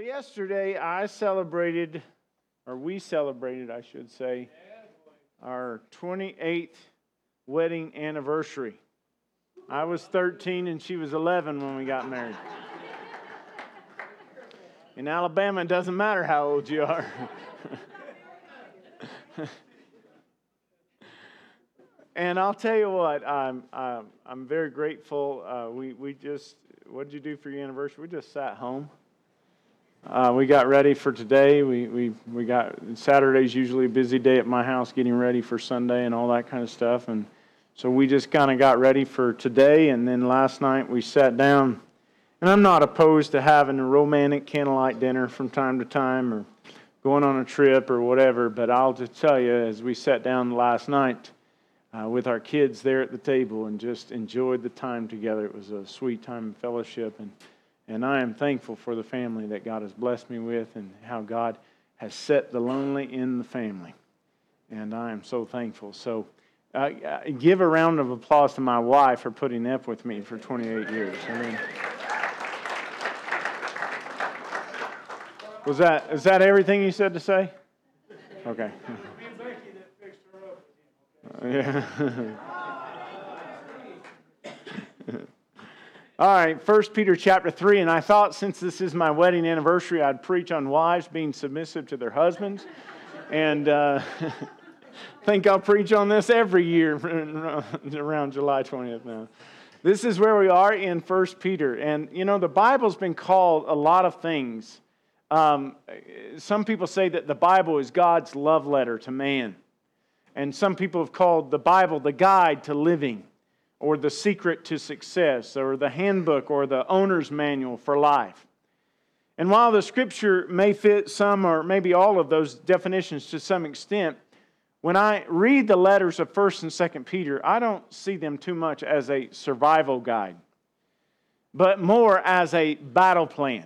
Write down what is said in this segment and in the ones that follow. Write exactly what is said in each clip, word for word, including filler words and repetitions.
yesterday I celebrated, or we celebrated, I should say, our twenty-eighth wedding anniversary. I was thirteen and she was eleven when we got married. In Alabama, it doesn't matter how old you are. And I'll tell you what, I'm I'm, I'm very grateful. Uh, we we just, what did you do for your anniversary? We just sat home. Uh, we got ready for today. We we we got Saturday's usually a busy day at my house, getting ready for Sunday and all that kind of stuff. And so we just kind of got ready for today. And then last night we sat down. And I'm not opposed to having a romantic candlelight dinner from time to time, or going on a trip or whatever. But I'll just tell you, as we sat down last night uh, with our kids there at the table and just enjoyed the time together, it was a sweet time of fellowship. And And I am thankful for the family that God has blessed me with, and how God has set the lonely in the family. And I am so thankful. So uh, give a round of applause to my wife for putting up with me for twenty-eight years. I mean, was that is that everything you said to say? Okay. Yeah. All right, First Peter chapter three, and I thought since this is my wedding anniversary, I'd preach on wives being submissive to their husbands. And uh, I think I'll preach on this every year around July twentieth now. This is where we are in First Peter. And, you know, the Bible's been called a lot of things. Um, some people say that the Bible is God's love letter to man. And some people have called the Bible the guide to living, or the secret to success, or the handbook, or the owner's manual for life. And while the Scripture may fit some or maybe all of those definitions to some extent, when I read the letters of First and Second Peter, I don't see them too much as a survival guide, but more as a battle plan.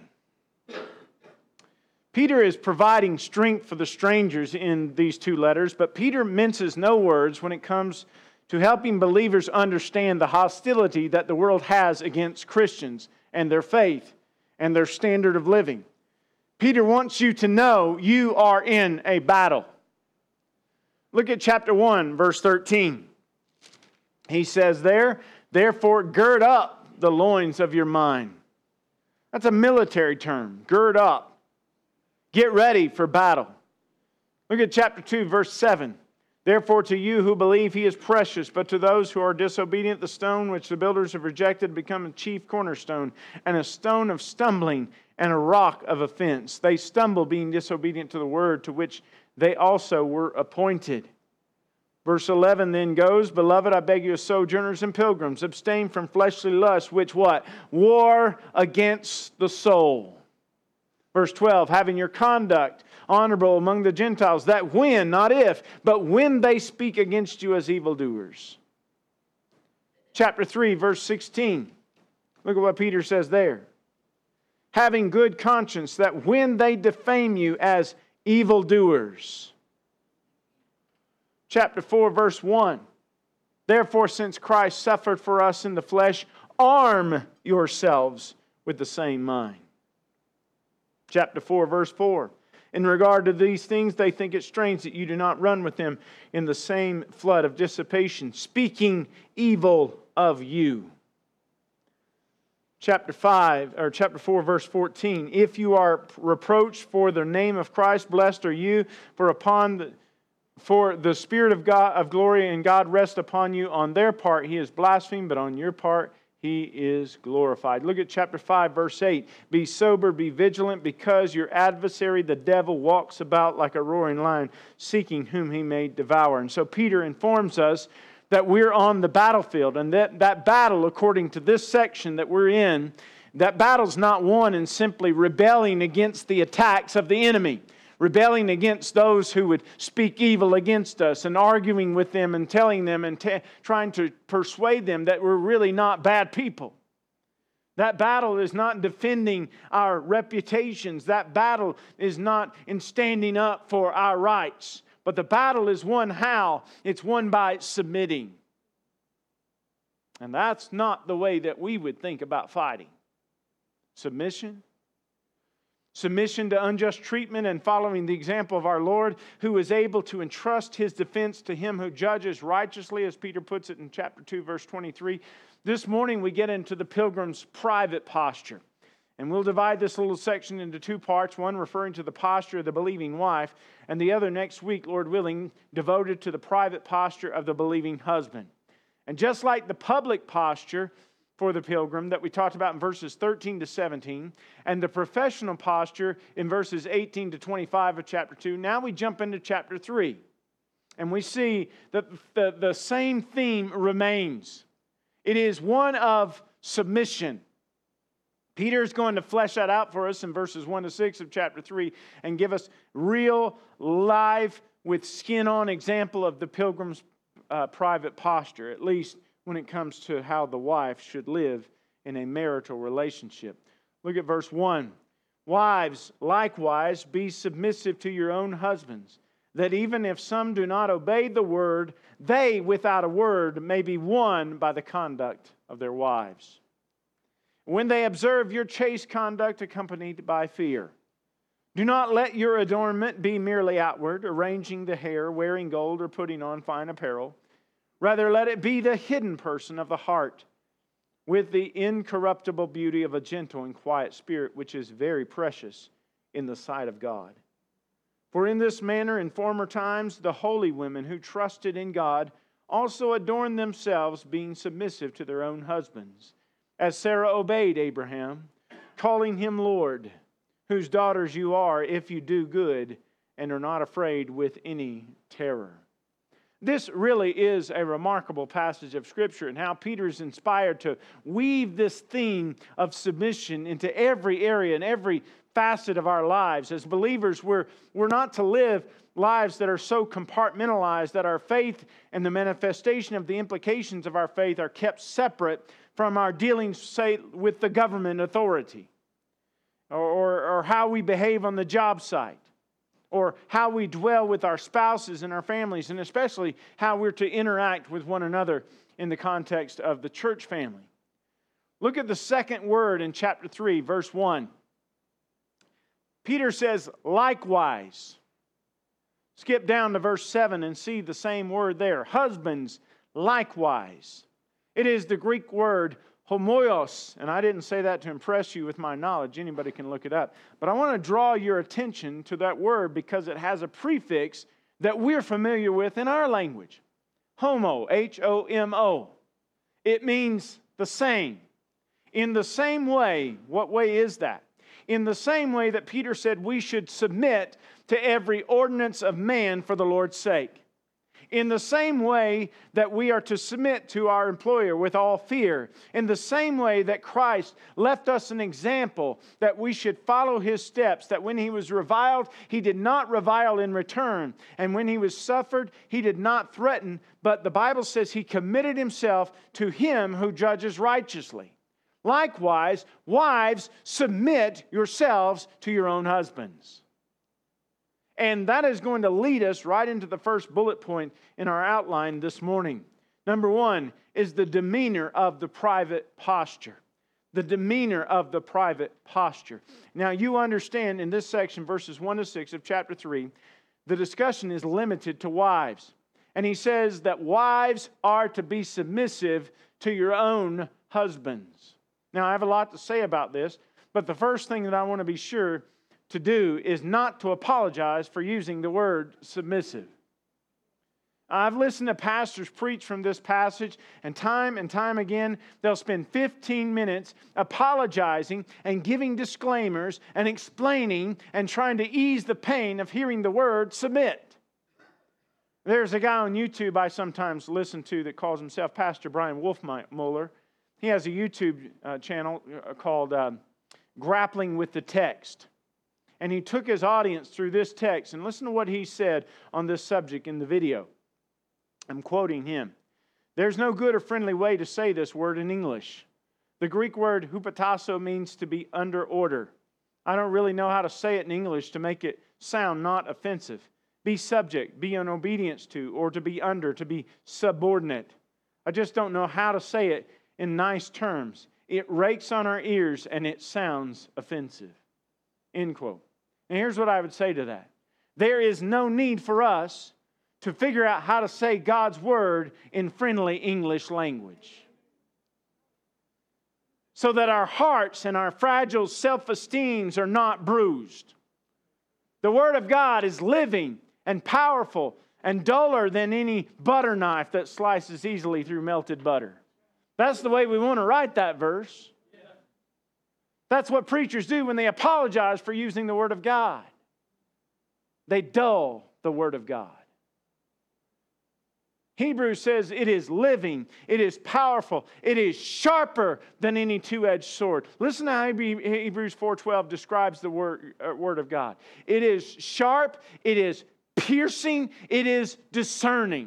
Peter is providing strength for the strangers in these two letters, but Peter minces no words when it comes to helping believers understand the hostility that the world has against Christians and their faith and their standard of living. Peter wants you to know you are in a battle. Look at chapter one, verse thirteen. He says there, therefore gird up the loins of your mind. That's a military term, gird up. Get ready for battle. Look at chapter two, verse seven. Therefore to you who believe he is precious, but to those who are disobedient, the stone which the builders have rejected become a chief cornerstone, and a stone of stumbling and a rock of offense. They stumble being disobedient to the word to which they also were appointed. Verse eleven then goes, Beloved, I beg you as sojourners and pilgrims, abstain from fleshly lusts, which what? War against the soul. Verse twelve, having your conduct honorable among the Gentiles, that when, not if, but when they speak against you as evildoers. Chapter three, verse sixteen. Look at what Peter says there. Having good conscience, that when they defame you as evildoers. Chapter four, verse one. Therefore, since Christ suffered for us in the flesh, arm yourselves with the same mind. Chapter four, verse four. In regard to these things, they think it strange that you do not run with them in the same flood of dissipation, speaking evil of you. Chapter five, or chapter four, verse fourteen. If you are reproached for the name of Christ, blessed are you, for upon the for the Spirit of God of glory and God rest upon you. On their part he is blasphemed, but on your part he is glorified. Look at chapter five, verse eight. Be sober, be vigilant, because your adversary, the devil, walks about like a roaring lion, seeking whom he may devour. And so Peter informs us that we're on the battlefield, and that, that battle, according to this section that we're in, that battle's not won in simply rebelling against the attacks of the enemy. Rebelling against those who would speak evil against us, and arguing with them and telling them and t- trying to persuade them that we're really not bad people. That battle is not defending our reputations. That battle is not in standing up for our rights. But the battle is won how? It's won by submitting. And that's not the way that we would think about fighting. Submission. Submission to unjust treatment and following the example of our Lord, who is able to entrust His defense to Him who judges righteously, as Peter puts it in chapter two, verse twenty-three. This morning we get into the pilgrim's private posture. And we'll divide this little section into two parts, one referring to the posture of the believing wife, and the other next week, Lord willing, devoted to the private posture of the believing husband. And just like the public posture for the pilgrim that we talked about in verses thirteen to seventeen, and the professional posture in verses eighteen to twenty-five of chapter two, now we jump into chapter three. And we see that the, the same theme remains. It is one of submission. Peter is going to flesh that out for us in verses one to six of chapter three and give us real, live, with skin-on example of the pilgrim's uh, private posture, at least when it comes to how the wife should live in a marital relationship. Look at verse one. Wives, likewise, be submissive to your own husbands, that even if some do not obey the word, they without a word may be won by the conduct of their wives, when they observe your chaste conduct accompanied by fear. Do not let your adornment be merely outward, arranging the hair, wearing gold, or putting on fine apparel. Rather, let it be the hidden person of the heart, with the incorruptible beauty of a gentle and quiet spirit, which is very precious in the sight of God. For in this manner, in former times, the holy women who trusted in God also adorned themselves, being submissive to their own husbands, as Sarah obeyed Abraham, calling him Lord, whose daughters you are, if you do good and are not afraid with any terror. This really is a remarkable passage of Scripture, and how Peter is inspired to weave this theme of submission into every area and every facet of our lives. As believers, we're, we're not to live lives that are so compartmentalized that our faith and the manifestation of the implications of our faith are kept separate from our dealings, say, with the government authority, or, or, or how we behave on the job site, or how we dwell with our spouses and our families, and especially how we're to interact with one another in the context of the church family. Look at the second word in chapter three, verse one. Peter says, likewise. Skip down to verse seven and see the same word there. Husbands, likewise. It is the Greek word homoios, and I didn't say that to impress you with my knowledge. Anybody can look it up. But I want to draw your attention to that word because it has a prefix that we're familiar with in our language. Homo, H O M O. It means the same. In the same way, what way is that? In the same way that Peter said we should submit to every ordinance of man for the Lord's sake. In the same way that we are to submit to our employer with all fear. In the same way that Christ left us an example that we should follow His steps. That when He was reviled, He did not revile in return. And when He was suffered, He did not threaten. But the Bible says He committed Himself to Him who judges righteously. Likewise, wives, submit yourselves to your own husbands. And that is going to lead us right into the first bullet point in our outline this morning. Number one is the demeanor of the private posture. The demeanor of the private posture. Now you understand in this section, verses one to six of chapter three, the discussion is limited to wives. And he says that wives are to be submissive to your own husbands. Now I have a lot to say about this, but the first thing that I want to be sure to do is not to apologize for using the word submissive. I've listened to pastors preach from this passage, and time and time again, they'll spend fifteen minutes apologizing and giving disclaimers and explaining and trying to ease the pain of hearing the word submit. There's a guy on YouTube I sometimes listen to that calls himself Pastor Brian Wolfmuller. He has a YouTube uh, channel called uh, Grappling with the Text. And he took his audience through this text, and listen to what he said on this subject in the video. I'm quoting him. There's no good or friendly way to say this word in English. The Greek word hupotasso means to be under order. I don't really know how to say it in English to make it sound not offensive. Be subject, be in obedience to, or to be under, to be subordinate. I just don't know how to say it in nice terms. It rakes on our ears and it sounds offensive. End quote. And here's what I would say to that. There is no need for us to figure out how to say God's Word in friendly English language, so that our hearts and our fragile self-esteems are not bruised. The Word of God is living and powerful and duller than any butter knife that slices easily through melted butter. That's the way we want to write that verse. That's what preachers do when they apologize for using the Word of God. They dull the Word of God. Hebrews says it is living, it is powerful, it is sharper than any two-edged sword. Listen to how Hebrews four twelve describes the word, uh, word of God. It is sharp, it is piercing, it is discerning.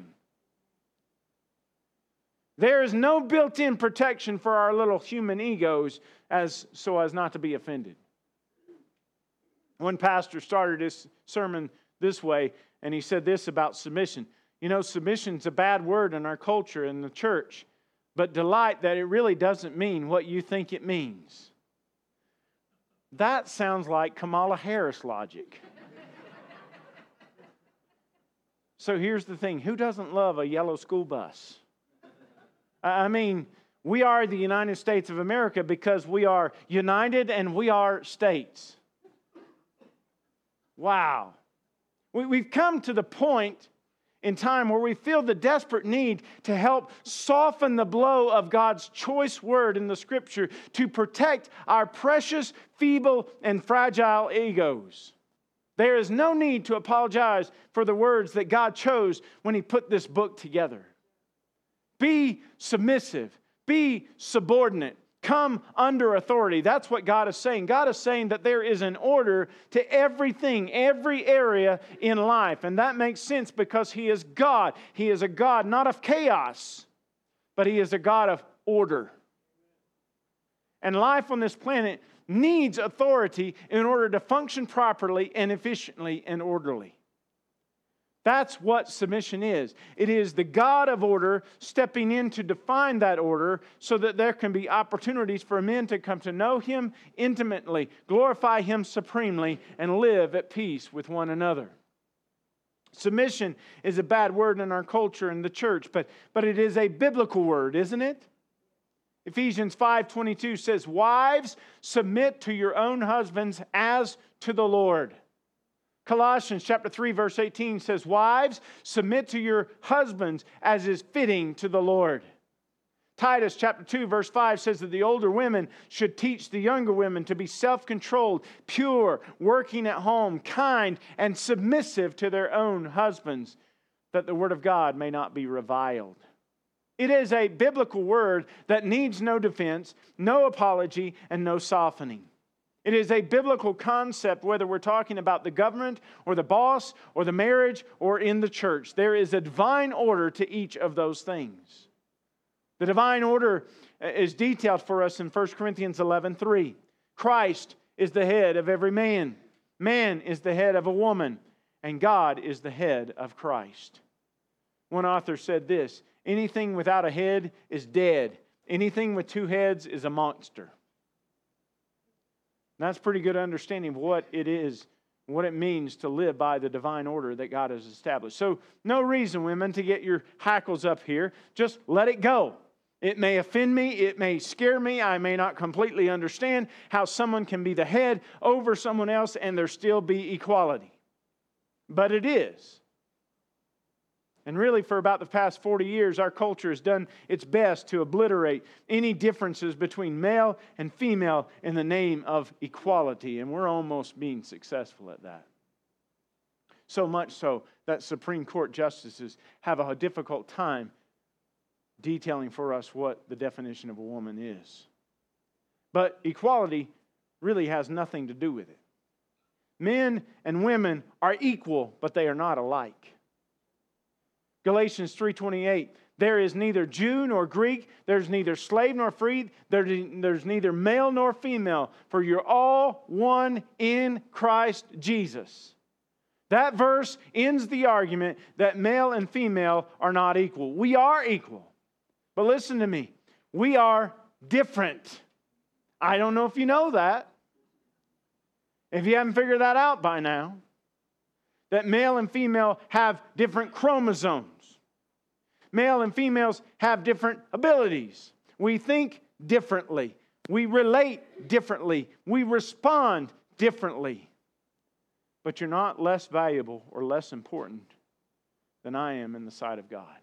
There is no built-in protection for our little human egos as so as not to be offended. One pastor started his sermon this way, and he said this about submission. You know, submission's a bad word in our culture, in the church, but delight that it really doesn't mean what you think it means. That sounds like Kamala Harris logic. So here's the thing. Who doesn't love a yellow school bus? I mean, we are the United States of America because we are united and we are states. Wow. We, we've come to the point in time where we feel the desperate need to help soften the blow of God's choice word in the Scripture to protect our precious, feeble, and fragile egos. There is no need to apologize for the words that God chose when He put this book together. Be submissive. Be subordinate. Come under authority. That's what God is saying. God is saying that there is an order to everything, every area in life. And that makes sense because He is God. He is a God not of chaos, but He is a God of order. And life on this planet needs authority in order to function properly and efficiently and orderly. That's what submission is. It is the God of order stepping in to define that order so that there can be opportunities for men to come to know Him intimately, glorify Him supremely, and live at peace with one another. Submission is a bad word in our culture and the church, but, but it is a biblical word, isn't it? Ephesians five twenty-two says, "Wives, submit to your own husbands as to the Lord." Colossians chapter three verse eighteen says, "Wives, submit to your husbands as is fitting to the Lord." Titus chapter two verse five says that the older women should teach the younger women to be self-controlled, pure, working at home, kind, and submissive to their own husbands, that the word of God may not be reviled. It is a biblical word that needs no defense, no apology, and no softening. It is a biblical concept whether we're talking about the government or the boss or the marriage or in the church. There is a divine order to each of those things. The divine order is detailed for us in First Corinthians eleven three. Christ is the head of every man. Man is the head of a woman. And God is the head of Christ. One author said this, "Anything without a head is dead. Anything with two heads is a monster." That's pretty good understanding of what it is, what it means to live by the divine order that God has established. So, no reason, women, to get your hackles up here. Just let it go. It may offend me. It may scare me. I may not completely understand how someone can be the head over someone else and there still be equality. But it is. And really, for about the past forty years, our culture has done its best to obliterate any differences between male and female in the name of equality. And we're almost being successful at that. So much so that Supreme Court justices have a difficult time detailing for us what the definition of a woman is. But equality really has nothing to do with it. Men and women are equal, but they are not alike. Galatians three twenty-eight, "There is neither Jew nor Greek, there's neither slave nor free, there's neither male nor female, for you're all one in Christ Jesus." That verse ends the argument that male and female are not equal. We are equal. But listen to me, we are different. I don't know if you know that. If you haven't figured that out by now, that male and female have different chromosomes. Male and females have different abilities. We think differently. We relate differently. We respond differently. But you're not less valuable or less important than I am in the sight of God.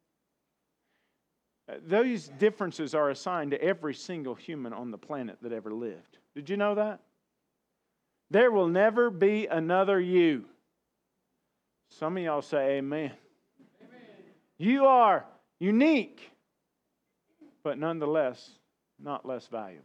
Those differences are assigned to every single human on the planet that ever lived. Did you know that? There will never be another you. Some of y'all say amen. Amen. You are unique, but nonetheless, not less valuable.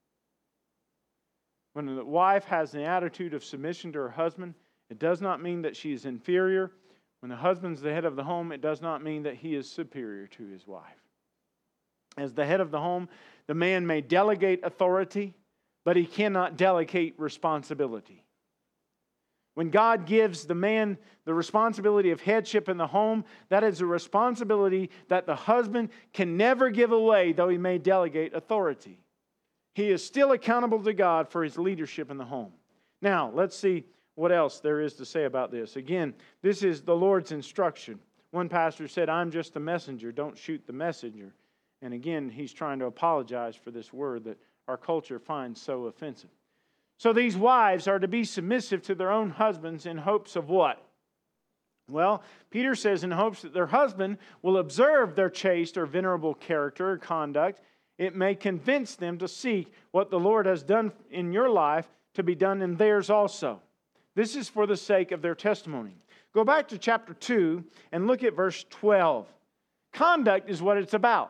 When the wife has the attitude of submission to her husband, it does not mean that she is inferior. When the husband's the head of the home, it does not mean that he is superior to his wife. As the head of the home, the man may delegate authority, but he cannot delegate responsibility. When God gives the man the responsibility of headship in the home, that is a responsibility that the husband can never give away, though he may delegate authority. He is still accountable to God for his leadership in the home. Now, let's see what else there is to say about this. Again, this is the Lord's instruction. One pastor said, "I'm just a messenger, don't shoot the messenger." And again, he's trying to apologize for this word that our culture finds so offensive. So these wives are to be submissive to their own husbands in hopes of what? Well, Peter says in hopes that their husband will observe their chaste or venerable character or conduct. It may convince them to seek what the Lord has done in your life to be done in theirs also. This is for the sake of their testimony. Go back to chapter two and look at verse twelve. Conduct is what it's about.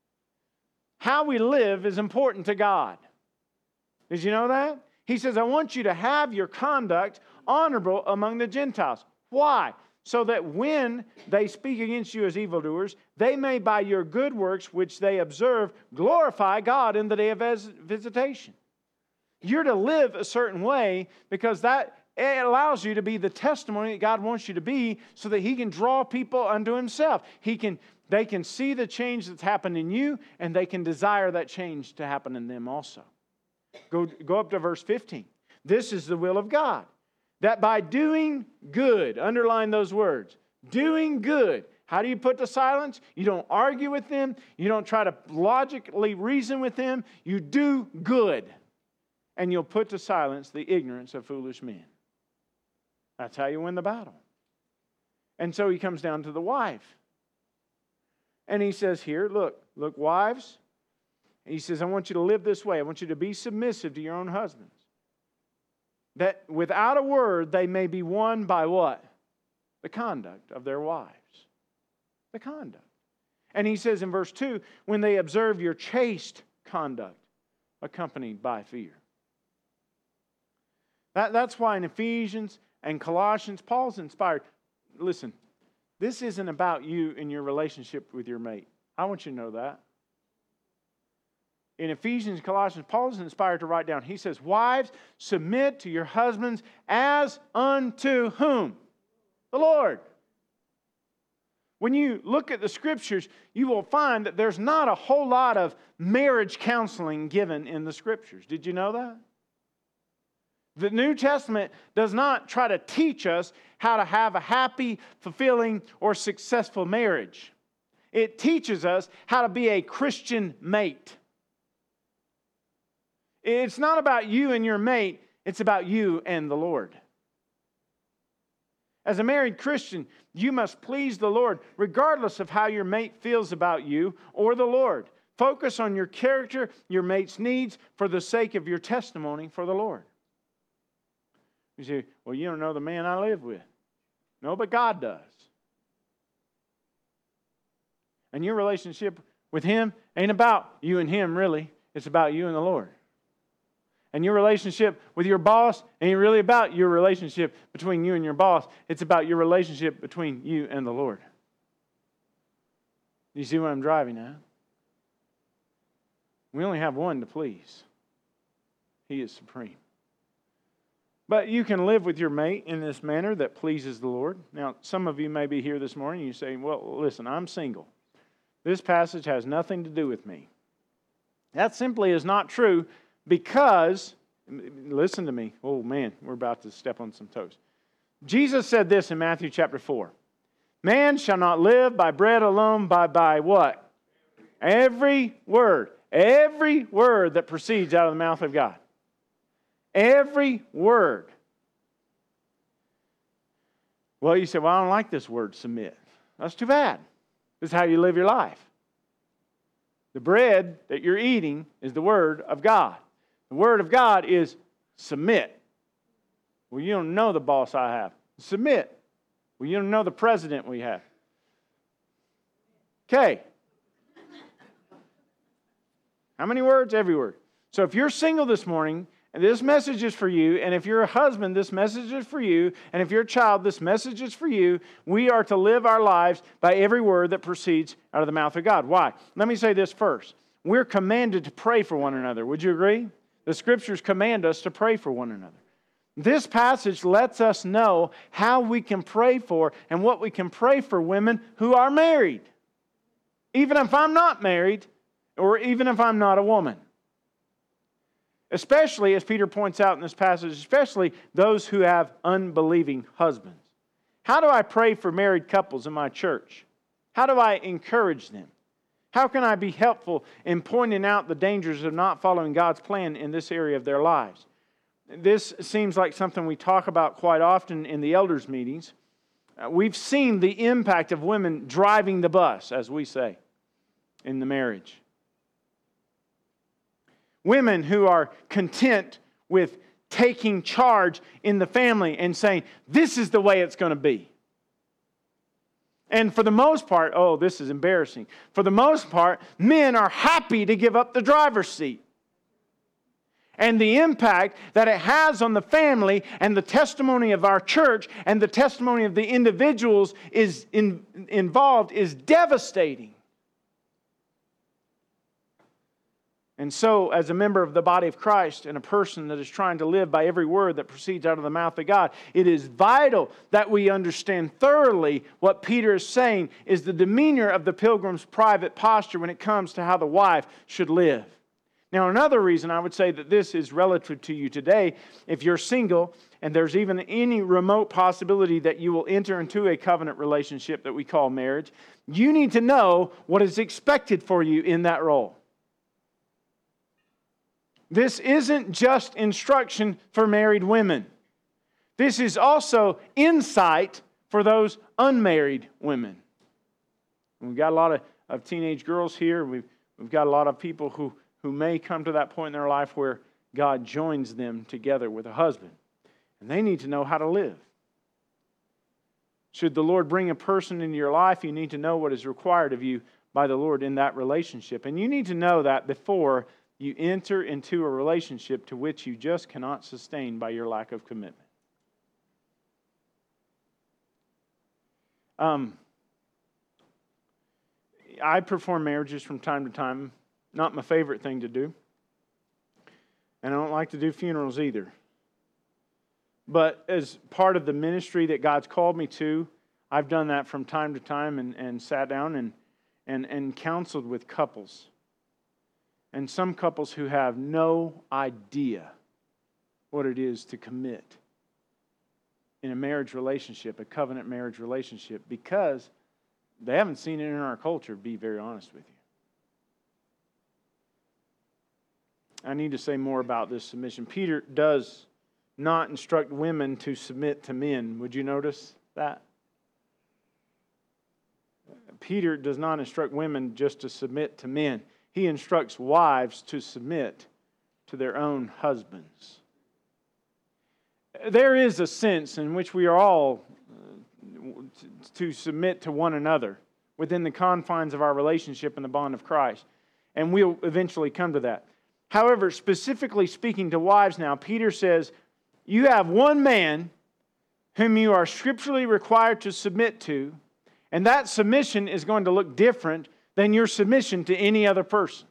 How we live is important to God. Did you know that? He says, I want you to have your conduct honorable among the Gentiles. Why? So that when they speak against you as evildoers, they may by your good works which they observe glorify God in the day of visitation. You're to live a certain way because that it allows you to be the testimony that God wants you to be so that He can draw people unto Himself. He can, they can see the change that's happened in you and they can desire that change to happen in them also. Go, go up to verse fifteen. This is the will of God, that by doing good, underline those words, doing good. How do you put to silence? You don't argue with them. You don't try to logically reason with them. You do good. And you'll put to silence the ignorance of foolish men. That's how you win the battle. And so he comes down to the wife. And he says here, look, look, wives. He says, I want you to live this way. I want you to be submissive to your own husbands. That without a word, they may be won by what? The conduct of their wives. The conduct. And he says in verse two, when they observe your chaste conduct, accompanied by fear. That, that's why in Ephesians and Colossians, Paul's inspired. Listen, this isn't about you and your relationship with your mate. I want you to know that. In Ephesians and Colossians, Paul is inspired to write down. He says, wives, submit to your husbands as unto whom? The Lord. When you look at the Scriptures, you will find that there's not a whole lot of marriage counseling given in the Scriptures. Did you know that? The New Testament does not try to teach us how to have a happy, fulfilling, or successful marriage. It teaches us how to be a Christian mate. It's not about you and your mate. It's about you and the Lord. As a married Christian, you must please the Lord regardless of how your mate feels about you or the Lord. Focus on your character, your mate's needs for the sake of your testimony for the Lord. You say, well, you don't know the man I live with. No, but God does. And your relationship with Him ain't about you and Him, really. It's about you and the Lord. And your relationship with your boss ain't really about your relationship between you and your boss. It's about your relationship between you and the Lord. Do you see what I'm driving at? We only have one to please. He is supreme. But you can live with your mate in this manner that pleases the Lord. Now, some of you may be here this morning and you say, well, listen, I'm single. This passage has nothing to do with me. That simply is not true. Because Listen to me. Oh man, we're about to step on some toes. Jesus said this in Matthew chapter four. Man shall not live by bread alone, but by what? Every word. Every word that proceeds out of the mouth of God. Every word. Well, you say, well, I don't like this word, submit. That's too bad. This is how you live your life. The bread that you're eating is the Word of God. The Word of God is submit. Well, you don't know the boss I have. Submit. Well, you don't know the president we have. Okay. How many words? Every word. So if you're single this morning, and this message is for you, and if you're a husband, this message is for you, and if you're a child, this message is for you, we are to live our lives by every word that proceeds out of the mouth of God. Why? Let me say this first. We're commanded to pray for one another. Would you agree? The Scriptures command us to pray for one another. This passage lets us know how we can pray for and what we can pray for women who are married. Even if I'm not married, or even if I'm not a woman. Especially, as Peter points out in this passage, especially those who have unbelieving husbands. How do I pray for married couples in my church? How do I encourage them? How can I be helpful in pointing out the dangers of not following God's plan in this area of their lives? This seems like something we talk about quite often in the elders' meetings. Uh, we've seen the impact of women driving the bus, as we say, in the marriage. Women who are content with taking charge in the family and saying, this is the way it's going to be. And for the most part, oh, this is embarrassing. For the most part, men are happy to give up the driver's seat. And the impact that it has on the family and the testimony of our church and the testimony of the individuals is in, involved is devastating. And so, as a member of the body of Christ and a person that is trying to live by every word that proceeds out of the mouth of God, it is vital that we understand thoroughly what Peter is saying is the demeanor of the pilgrim's private posture when it comes to how the wife should live. Now, another reason I would say that this is relative to you today, if you're single and there's even any remote possibility that you will enter into a covenant relationship that we call marriage, you need to know what is expected for you in that role. This isn't just instruction for married women. This is also insight for those unmarried women. And we've got a lot of, of teenage girls here. We've, we've got a lot of people who, who may come to that point in their life where God joins them together with a husband. And they need to know how to live. Should the Lord bring a person into your life, you need to know what is required of you by the Lord in that relationship. And you need to know that before you enter into a relationship to which you just cannot sustain by your lack of commitment. Um, I perform marriages from time to time. Not my favorite thing to do. And I don't like to do funerals either. But as part of the ministry that God's called me to, I've done that from time to time and, and sat down and, and, and counseled with couples. And some couples who have no idea what it is to commit in a marriage relationship, a covenant marriage relationship, because they haven't seen it in our culture, to be very honest with you. I need to say more about this submission. Peter does not instruct women to submit to men. Would you notice that? Peter does not instruct women just to submit to men. He instructs wives to submit to their own husbands. There is a sense in which we are all to submit to one another within the confines of our relationship in the bond of Christ. And we'll eventually come to that. However, specifically speaking to wives now, Peter says, you have one man whom you are scripturally required to submit to, and that submission is going to look different than your submission to any other person.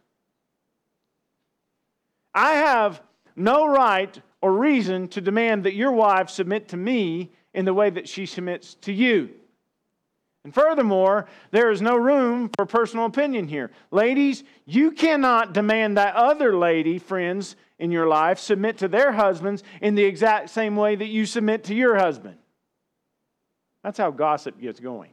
I have no right or reason to demand that your wife submit to me in the way that she submits to you. And furthermore, there is no room for personal opinion here. Ladies, you cannot demand that other lady, friends, in your life submit to their husbands in the exact same way that you submit to your husband. That's how gossip gets going.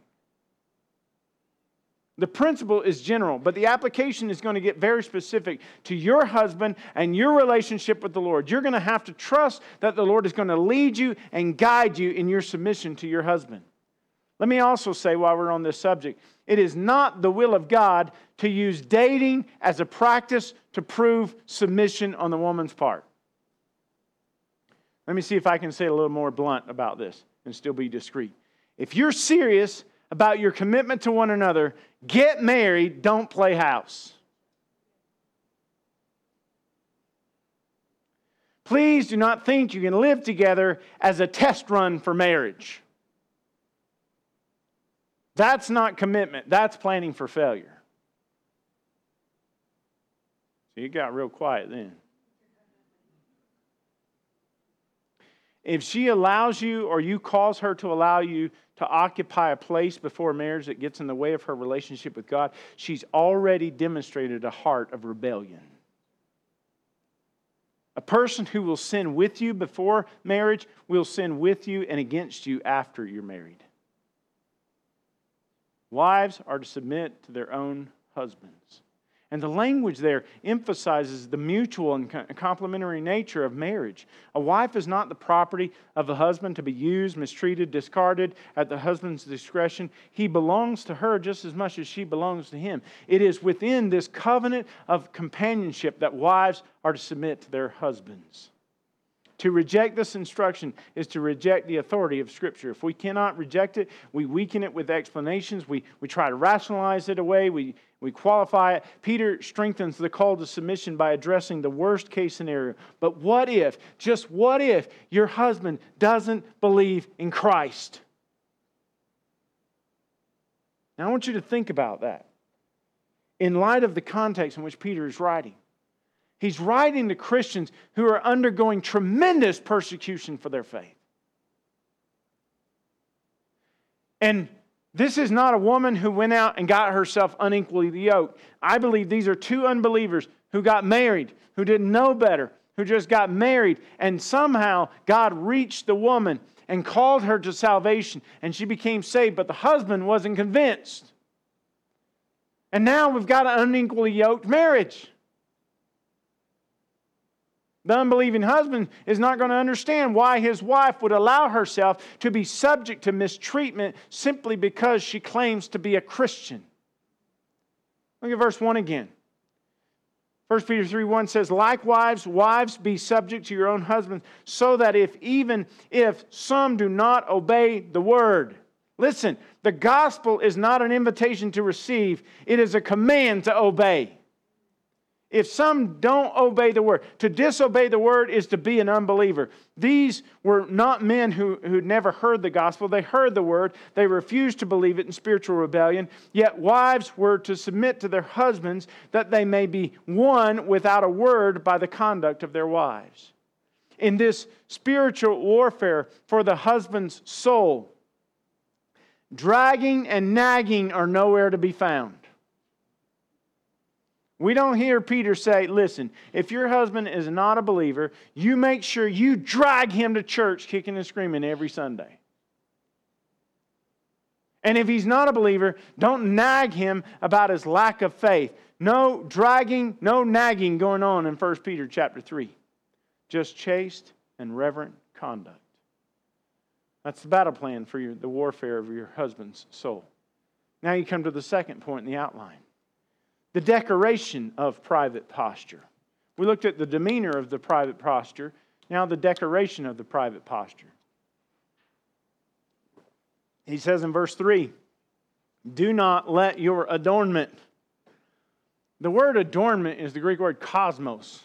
The principle is general, but the application is going to get very specific to your husband and your relationship with the Lord. You're going to have to trust that the Lord is going to lead you and guide you in your submission to your husband. Let me also say, while we're on this subject, it is not the will of God to use dating as a practice to prove submission on the woman's part. Let me see if I can say it a little more blunt about this and still be discreet. If you're serious about your commitment to one another, get married, don't play house. Please do not think you can live together as a test run for marriage. That's not commitment. That's planning for failure. So you got real quiet then. If she allows you or you cause her to allow you to occupy a place before marriage that gets in the way of her relationship with God, she's already demonstrated a heart of rebellion. A person who will sin with you before marriage will sin with you and against you after you're married. Wives are to submit to their own husbands. And the language there emphasizes the mutual and complementary nature of marriage. A wife is not the property of a husband to be used, mistreated, discarded at the husband's discretion. He belongs to her just as much as she belongs to him. It is within this covenant of companionship that wives are to submit to their husbands. To reject this instruction is to reject the authority of Scripture. If we cannot reject it, we weaken it with explanations. We, we try to rationalize it away. We, we qualify it. Peter strengthens the call to submission by addressing the worst case scenario. But what if, just what if, your husband doesn't believe in Christ? Now I want you to think about that in light of the context in which Peter is writing. He's writing to Christians who are undergoing tremendous persecution for their faith. And this is not a woman who went out and got herself unequally yoked. I believe these are two unbelievers who got married, who didn't know better, who just got married, and somehow God reached the woman and called her to salvation, and she became saved, but the husband wasn't convinced. And now we've got an unequally yoked marriage. The unbelieving husband is not going to understand why his wife would allow herself to be subject to mistreatment simply because she claims to be a Christian. Look at verse one again. First Peter three one says, "Likewise, wives, be subject to your own husbands, so that if even if some do not obey the word." Listen, the gospel is not an invitation to receive. It is a command to obey. If some don't obey the word, to disobey the word is to be an unbeliever. These were not men who who'd never heard the gospel. They heard the word. They refused to believe it in spiritual rebellion. Yet wives were to submit to their husbands that they may be won without a word by the conduct of their wives. In this spiritual warfare for the husband's soul, dragging and nagging are nowhere to be found. We don't hear Peter say, listen, if your husband is not a believer, you make sure you drag him to church kicking and screaming every Sunday. And if he's not a believer, don't nag him about his lack of faith. No dragging, no nagging going on in First Peter chapter three. Just chaste and reverent conduct. That's the battle plan for your, the warfare of your husband's soul. Now you come to the second point in the outline. The decoration of private posture. We looked at the demeanor of the private posture. Now the decoration of the private posture. He says in verse three, do not let your adornment. The word adornment is the Greek word cosmos.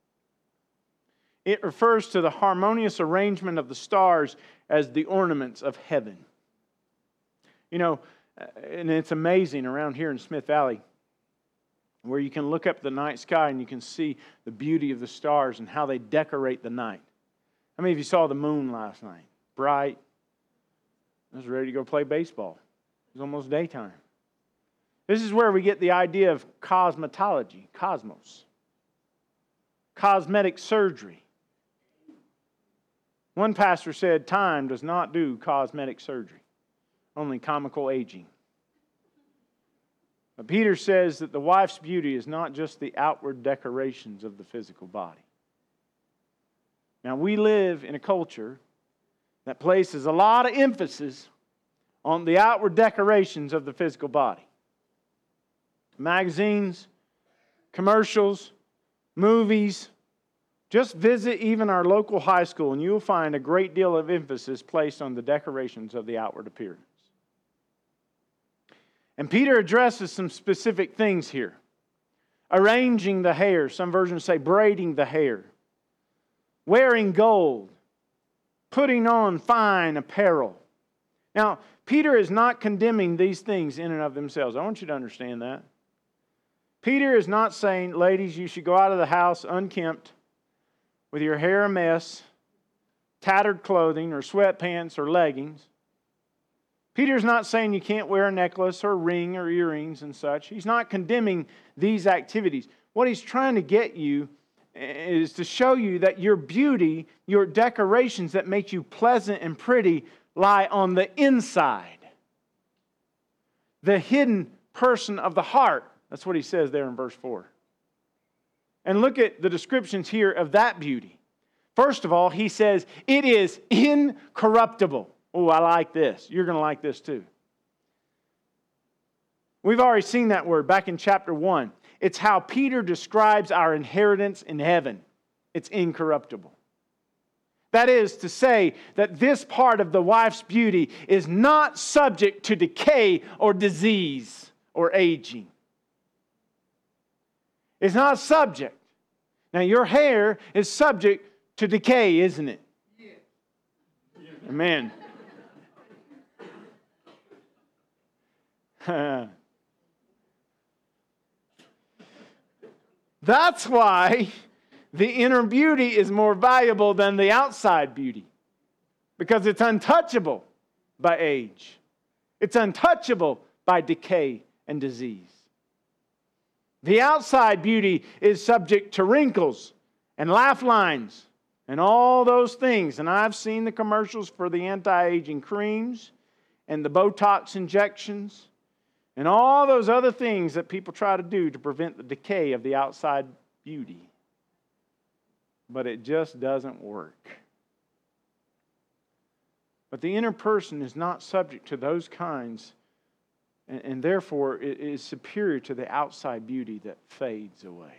It refers to the harmonious arrangement of the stars as the ornaments of heaven. You know, and it's amazing around here in Smith Valley, where you can look up the night sky and you can see the beauty of the stars and how they decorate the night. How many of you saw the moon last night? Bright. I was ready to go play baseball. It was almost daytime. This is where we get the idea of cosmetology, cosmos. cosmetic surgery. One pastor said, time does not do cosmetic surgery, only comical aging. But Peter says that the wife's beauty is not just the outward decorations of the physical body. Now, we live in a culture that places a lot of emphasis on the outward decorations of the physical body. Magazines, commercials, movies. Just visit even our local high school and you'll find a great deal of emphasis placed on the decorations of the outward appearance. And Peter addresses some specific things here. Arranging the hair. Some versions say braiding the hair. Wearing gold. Putting on fine apparel. Now, Peter is not condemning these things in and of themselves. I want you to understand that. Peter is not saying, ladies, you should go out of the house unkempt, with your hair a mess, tattered clothing, or sweatpants, or leggings. Peter's not saying you can't wear a necklace or a ring or earrings and such. He's not condemning these activities. What he's trying to get you is to show you that your beauty, your decorations that make you pleasant and pretty lie on the inside. The hidden person of the heart. That's what he says there in verse four. And look at the descriptions here of that beauty. First of all, he says, it is incorruptible. Oh, I like this. You're going to like this too. We've already seen that word back in chapter one. It's how Peter describes our inheritance in heaven. It's incorruptible. That is to say that this part of the wife's beauty is not subject to decay or disease or aging. It's not subject. Now, your hair is subject to decay, isn't it? Yeah. Amen. That's why the inner beauty is more valuable than the outside beauty. Because it's untouchable by age. It's untouchable by decay and disease. The outside beauty is subject to wrinkles and laugh lines and all those things. And I've seen the commercials for the anti-aging creams and the Botox injections and all those other things that people try to do to prevent the decay of the outside beauty. But it just doesn't work. But the inner person is not subject to those kinds, and, and therefore it is superior to the outside beauty that fades away.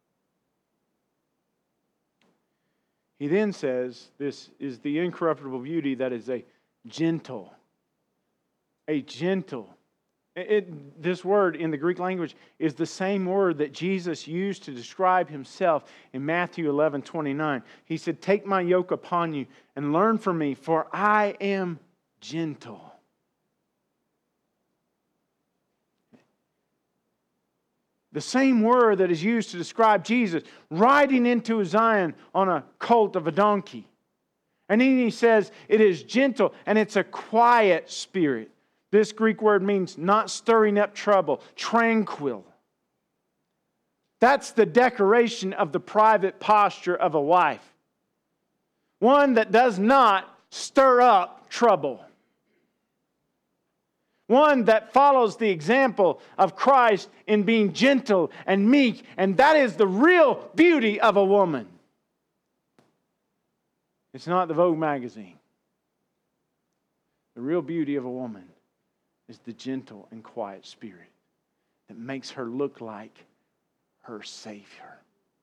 He then says this is the incorruptible beauty that is a gentle, a gentle. It, this word in the Greek language is the same word that Jesus used to describe himself in Matthew eleven twenty-nine. He said, "Take my yoke upon you and learn from me, for I am gentle." The same word that is used to describe Jesus riding into Zion on a colt of a donkey. And then he says it is gentle and it's a quiet spirit. This Greek word means not stirring up trouble, tranquil. That's the decoration of the private posture of a wife. One that does not stir up trouble. One that follows the example of Christ in being gentle and meek. And that is the real beauty of a woman. It's not the Vogue magazine. The real beauty of a woman is the gentle and quiet spirit that makes her look like her Savior.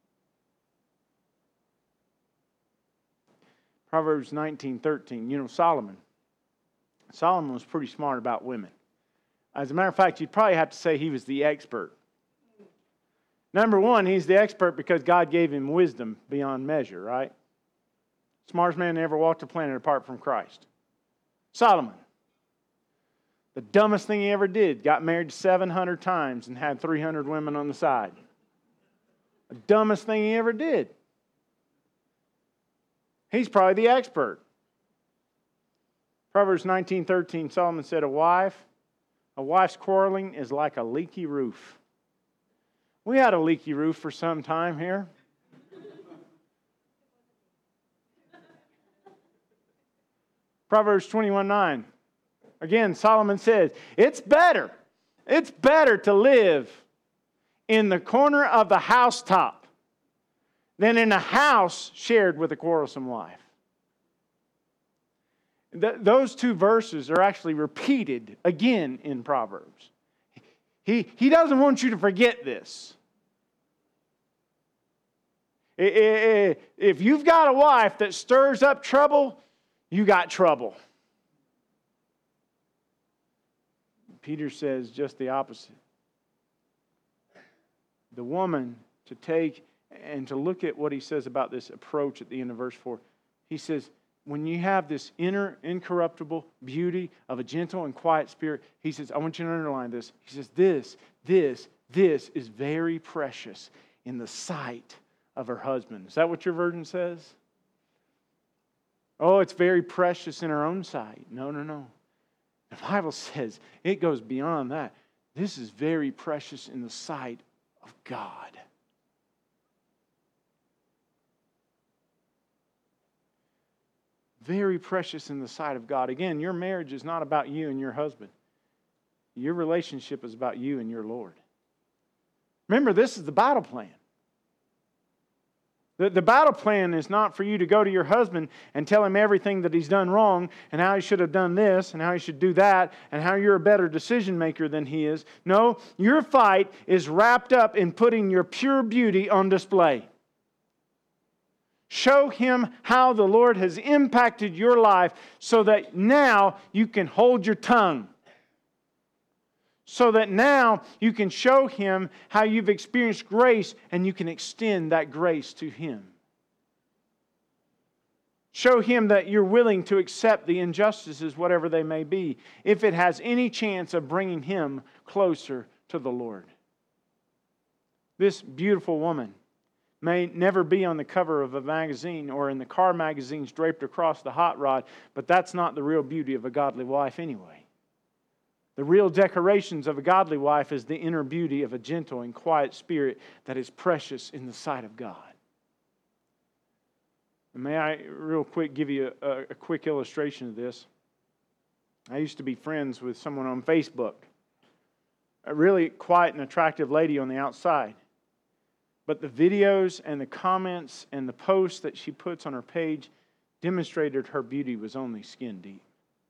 Proverbs nineteen thirteen. You know, Solomon. Solomon was pretty smart about women. As a matter of fact, you'd probably have to say he was the expert. Number one, he's the expert because God gave him wisdom beyond measure, right? Smartest man that ever walked the planet apart from Christ. Solomon. The dumbest thing he ever did, got married seven hundred times and had three hundred women on the side. The dumbest thing he ever did. He's probably the expert. Proverbs nineteen thirteen, Solomon said, a wife, a wife's quarreling is like a leaky roof. We had a leaky roof for some time here. Proverbs twenty-one nine. Again, Solomon says, it's better, it's better to live in the corner of the housetop than in a house shared with a quarrelsome wife. Th- those two verses are actually repeated again in Proverbs. He, he doesn't want you to forget this. If you've got a wife that stirs up trouble, you got trouble. Peter says just the opposite. The woman to take and to look at what he says about this approach at the end of verse four. He says, when you have this inner incorruptible beauty of a gentle and quiet spirit, he says, I want you to underline this. He says, this, this, this is very precious in the sight of her husband. Is that what your version says? Oh, it's very precious in her own sight. No, no, no. The Bible says it goes beyond that. This is very precious in the sight of God. Very precious in the sight of God. Again, your marriage is not about you and your husband. Your relationship is about you and your Lord. Remember, this is the battle plan. The, the battle plan is not for you to go to your husband and tell him everything that he's done wrong and how he should have done this and how he should do that and how you're a better decision maker than he is. No, your fight is wrapped up in putting your pure beauty on display. Show him how the Lord has impacted your life so that now you can hold your tongue. So that now you can show him how you've experienced grace and you can extend that grace to him. Show him that you're willing to accept the injustices, whatever they may be, if it has any chance of bringing him closer to the Lord. This beautiful woman may never be on the cover of a magazine or in the car magazines draped across the hot rod, but that's not the real beauty of a godly wife anyway. The real decorations of a godly wife is the inner beauty of a gentle and quiet spirit that is precious in the sight of God. And may I real quick give you a, a quick illustration of this? I used to be friends with someone on Facebook. A really quiet and attractive lady on the outside. But the videos and the comments and the posts that she puts on her page demonstrated her beauty was only skin deep.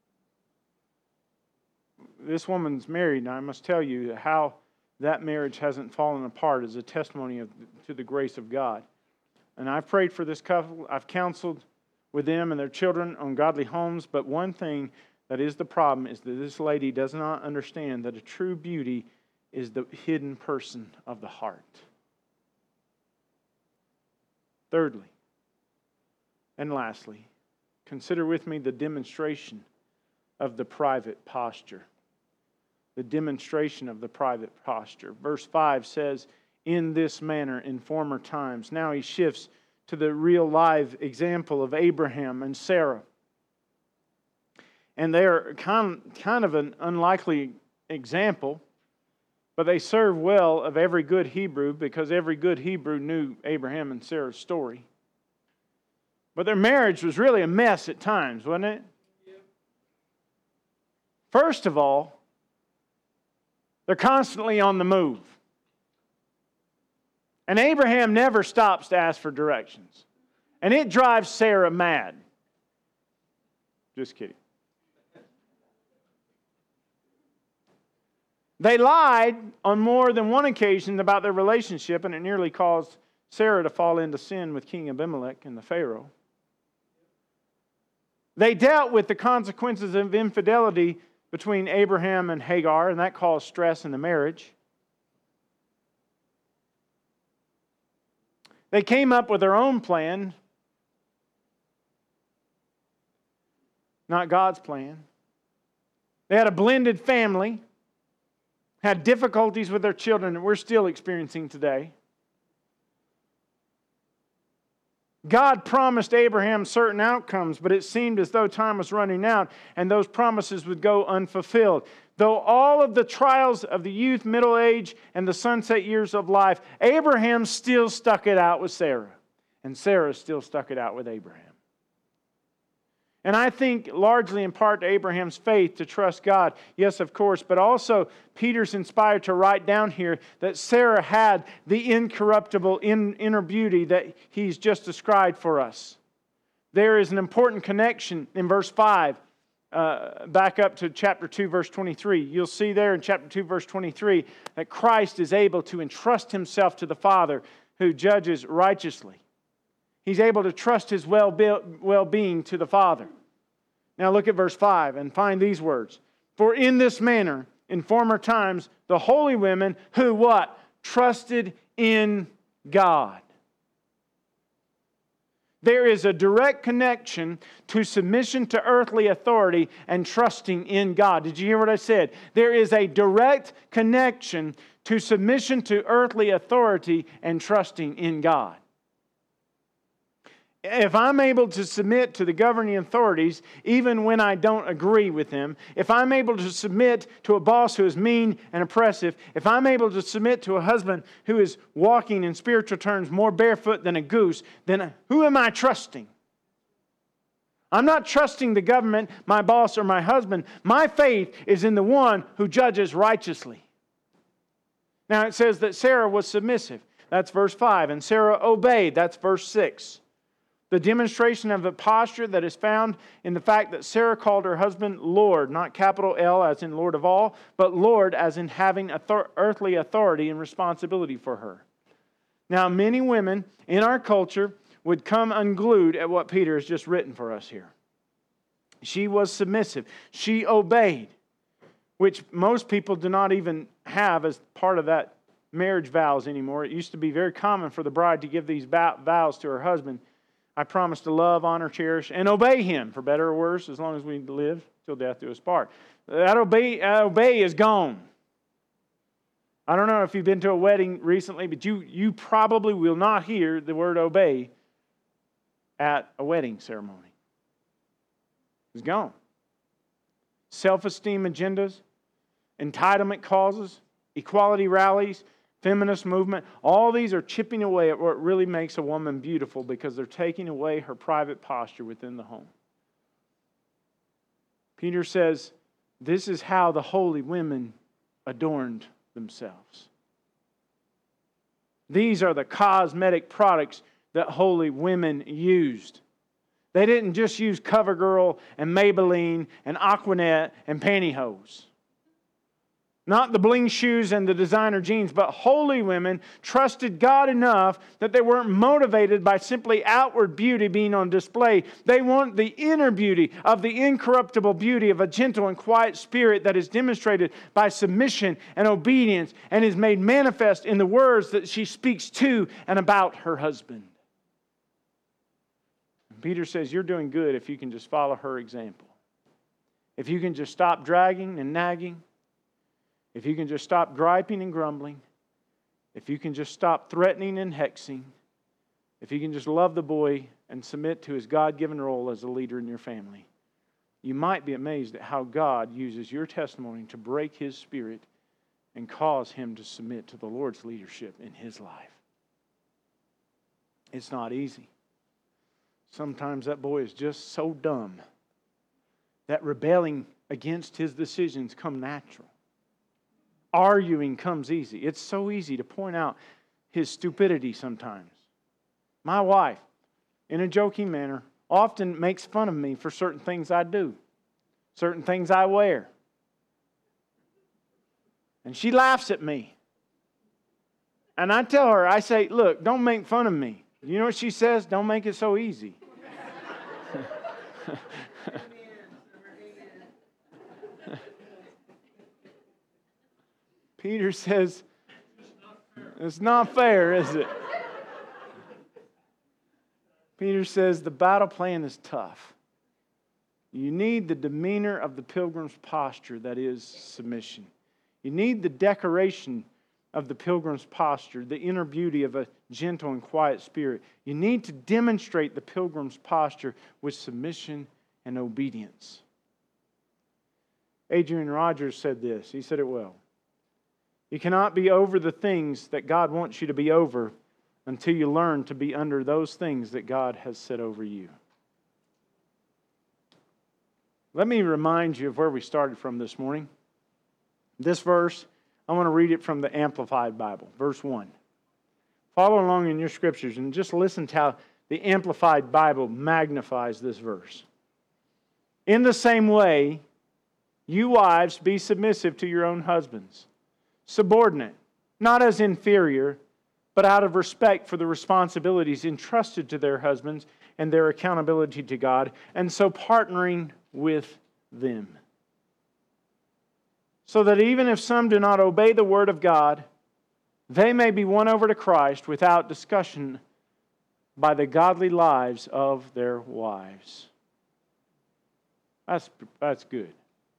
This woman's married, and I must tell you how that marriage hasn't fallen apart is a testimony of, to the grace of God. And I've prayed for this couple. I've counseled with them and their children on godly homes. But one thing that is the problem is that this lady does not understand that a true beauty is the hidden person of the heart. Thirdly, and lastly, consider with me the demonstration of the private posture. The demonstration of the private posture. Verse five says, in this manner in former times. Now he shifts to the real live example of Abraham and Sarah. And they are kind, kind of an unlikely example, but they serve well of every good Hebrew because every good Hebrew knew Abraham and Sarah's story. But their marriage was really a mess at times, wasn't it? First of all, they're constantly on the move. And Abraham never stops to ask for directions. And it drives Sarah mad. Just kidding. They lied on more than one occasion about their relationship, and it nearly caused Sarah to fall into sin with King Abimelech and the Pharaoh. They dealt with the consequences of infidelity between Abraham and Hagar, and that caused stress in the marriage. They came up with their own plan, not God's plan. They had a blended family, had difficulties with their children that we're still experiencing today. God promised Abraham certain outcomes, but it seemed as though time was running out and those promises would go unfulfilled. Though all of the trials of the youth, middle age, and the sunset years of life, Abraham still stuck it out with Sarah. And Sarah still stuck it out with Abraham. And I think largely in part to Abraham's faith to trust God. Yes, of course. But also Peter's inspired to write down here that Sarah had the incorruptible inner beauty that he's just described for us. There is an important connection in verse five. Uh, back up to chapter two, verse twenty-three. You'll see there in chapter two, verse twenty-three, that Christ is able to entrust Himself to the Father who judges righteously. He's able to trust His well-being to the Father. Now look at verse five and find these words. For in this manner, in former times, the holy women who what? Trusted in God. There is a direct connection to submission to earthly authority and trusting in God. Did you hear what I said? There is a direct connection to submission to earthly authority and trusting in God. If I'm able to submit to the governing authorities, even when I don't agree with them, if I'm able to submit to a boss who is mean and oppressive, if I'm able to submit to a husband who is walking in spiritual terms more barefoot than a goose, then who am I trusting? I'm not trusting the government, my boss, or my husband. My faith is in the one who judges righteously. Now it says that Sarah was submissive. That's verse five. And Sarah obeyed. That's verse six. The demonstration of a posture that is found in the fact that Sarah called her husband Lord, not capital L as in Lord of all, but Lord as in having author- earthly authority and responsibility for her. Now, many women in our culture would come unglued at what Peter has just written for us here. She was submissive. She obeyed, which most people do not even have as part of that marriage vows anymore. It used to be very common for the bride to give these vows to her husband. I promise to love, honor, cherish, and obey him, for better or worse, as long as we live till death do us part. That obey, uh, obey is gone. I don't know if you've been to a wedding recently, but you, you probably will not hear the word obey at a wedding ceremony. It's gone. Self-esteem agendas, entitlement causes, equality rallies, feminist movement, all these are chipping away at what really makes a woman beautiful because they're taking away her private posture within the home. Peter says, this is how the holy women adorned themselves. These are the cosmetic products that holy women used. They didn't just use CoverGirl and Maybelline and Aquanet and pantyhose. Not the bling shoes and the designer jeans, but holy women trusted God enough that they weren't motivated by simply outward beauty being on display. They want the inner beauty of the incorruptible beauty of a gentle and quiet spirit that is demonstrated by submission and obedience and is made manifest in the words that she speaks to and about her husband. Peter says, you're doing good if you can just follow her example. If you can just stop dragging and nagging. If you can just stop griping and grumbling, if you can just stop threatening and hexing, if you can just love the boy and submit to his God-given role as a leader in your family, you might be amazed at how God uses your testimony to break his spirit and cause him to submit to the Lord's leadership in his life. It's not easy. Sometimes that boy is just so dumb that rebelling against his decisions come natural. Arguing comes easy. It's so easy to point out his stupidity sometimes. My wife, in a joking manner, often makes fun of me for certain things I do, certain things I wear. And she laughs at me. And I tell her, I say, look, don't make fun of me. You know what she says? Don't make it so easy. Peter says, it's not fair, is it? Peter says, the battle plan is tough. You need the demeanor of the pilgrim's posture, that is submission. You need the decoration of the pilgrim's posture, the inner beauty of a gentle and quiet spirit. You need to demonstrate the pilgrim's posture with submission and obedience. Adrian Rogers said this. He said it well. You cannot be over the things that God wants you to be over until you learn to be under those things that God has set over you. Let me remind you of where we started from this morning. This verse, I want to read it from the Amplified Bible, verse one. Follow along in your scriptures and just listen to how the Amplified Bible magnifies this verse. In the same way, you wives, be submissive to your own husbands, subordinate, not as inferior, but out of respect for the responsibilities entrusted to their husbands and their accountability to God, and so partnering with them. So that even if some do not obey the word of God, they may be won over to Christ without discussion by the godly lives of their wives. That's, that's good.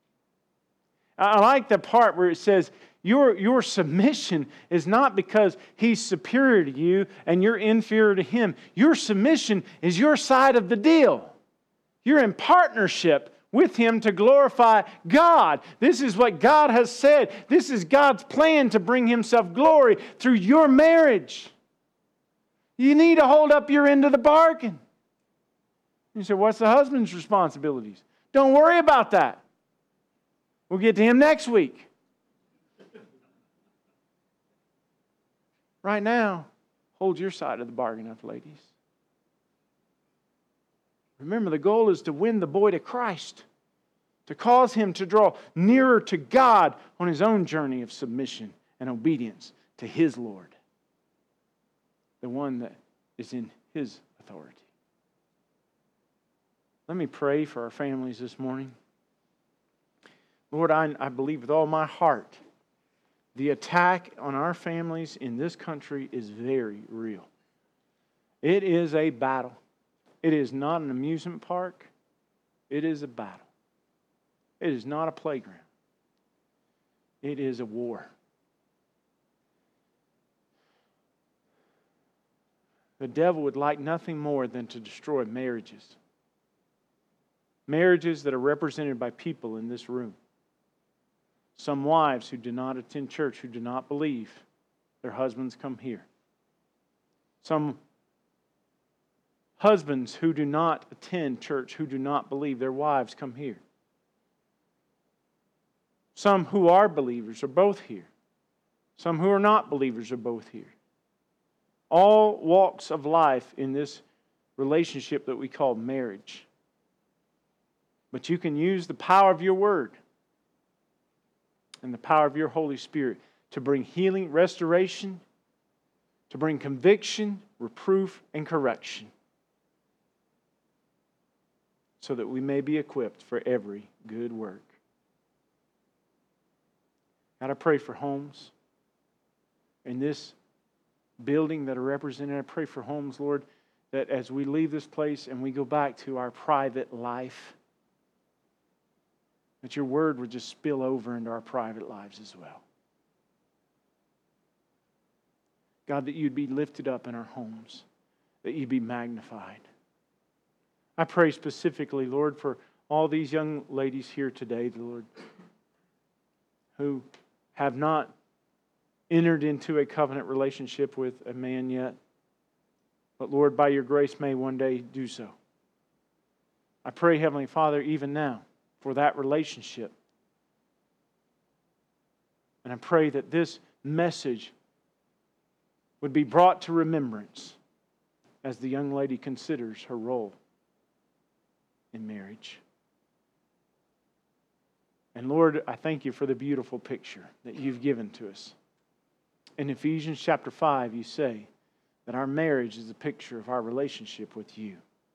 I like the part where it says, your, your submission is not because he's superior to you and you're inferior to him. Your submission is your side of the deal. You're in partnership with him to glorify God. This is what God has said. This is God's plan to bring himself glory through your marriage. You need to hold up your end of the bargain. You say, what's the husband's responsibilities? Don't worry about that. We'll get to him next week. Right now, hold your side of the bargain up, ladies. Remember, the goal is to win the boy to Christ, to cause him to draw nearer to God on his own journey of submission and obedience to his Lord, the one that is in his authority. Let me pray for our families this morning. Lord, I, I believe with all my heart the attack on our families in this country is very real. It is a battle. It is not an amusement park. It is a battle. It is not a playground. It is a war. The devil would like nothing more than to destroy marriages. Marriages that are represented by people in this room. Some wives who do not attend church, who do not believe their husbands come here. Some husbands who do not attend church, who do not believe their wives come here. Some who are believers are both here. Some who are not believers are both here. All walks of life in this relationship that we call marriage. But you can use the power of your word and the power of your Holy Spirit to bring healing, restoration, to bring conviction, reproof, and correction, so that we may be equipped for every good work. God, I pray for homes in this building that are represented. I pray for homes, Lord, that as we leave this place and we go back to our private life, that your word would just spill over into our private lives as well. God, that you'd be lifted up in our homes, that you'd be magnified. I pray specifically, Lord, for all these young ladies here today, Lord, who have not entered into a covenant relationship with a man yet, but Lord, by your grace may one day do so. I pray, Heavenly Father, even now, for that relationship. And I pray that this message would be brought to remembrance as the young lady considers her role in marriage. And Lord, I thank you for the beautiful picture that you've given to us. In Ephesians chapter five, you say that our marriage is a picture of our relationship with you.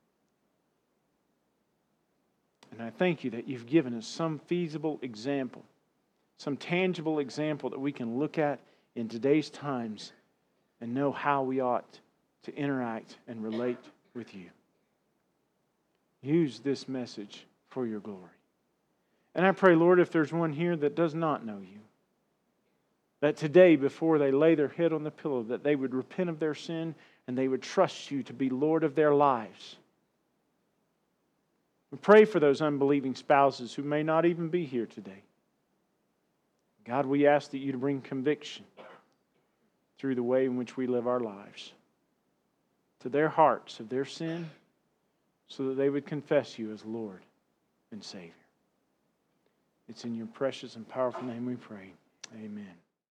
And I thank you that you've given us some feasible example, some tangible example that we can look at in today's times and know how we ought to interact and relate with you. Use this message for your glory. And I pray, Lord, if there's one here that does not know you, that today, before they lay their head on the pillow, that they would repent of their sin and they would trust you to be Lord of their lives. We pray for those unbelieving spouses who may not even be here today. God, we ask that you to bring conviction through the way in which we live our lives to their hearts of their sin, so that they would confess you as Lord and Savior. It's in your precious and powerful name we pray. Amen.